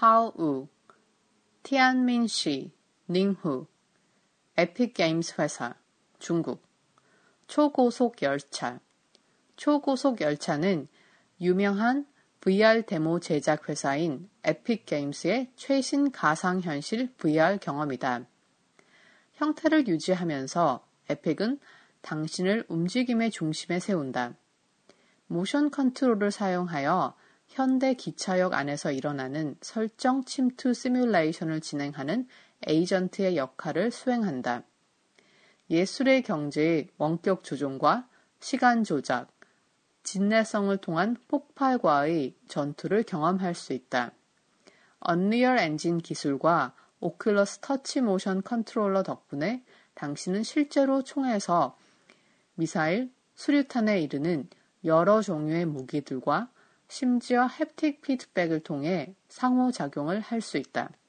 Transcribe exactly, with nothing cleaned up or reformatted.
하오우, 티안민시, 닝후, 에픽게임스 회사, 중국. 초고속 열차. 초고속 열차는 유명한 브이알 데모 제작 회사인 에픽게임스의 최신 가상현실 브이알 경험이다. 형태를 유지하면서 에픽은 당신을 움직임의 중심에 세운다. 모션 컨트롤을 사용하여 현대 기차역 안에서 일어나는 설정 침투 시뮬레이션을 진행하는 에이전트의 역할을 수행한다. 예술의 경제의 원격 조종과 시간 조작, 진내성을 통한 폭발과의 전투를 경험할 수 있다. 언리얼 엔진 기술과 오큘러스 터치 모션 컨트롤러 덕분에 당신은 실제로 총에서 미사일, 수류탄에 이르는 여러 종류의 무기들과 심지어 햅틱 피드백을 통해 상호작용을 할 수 있다.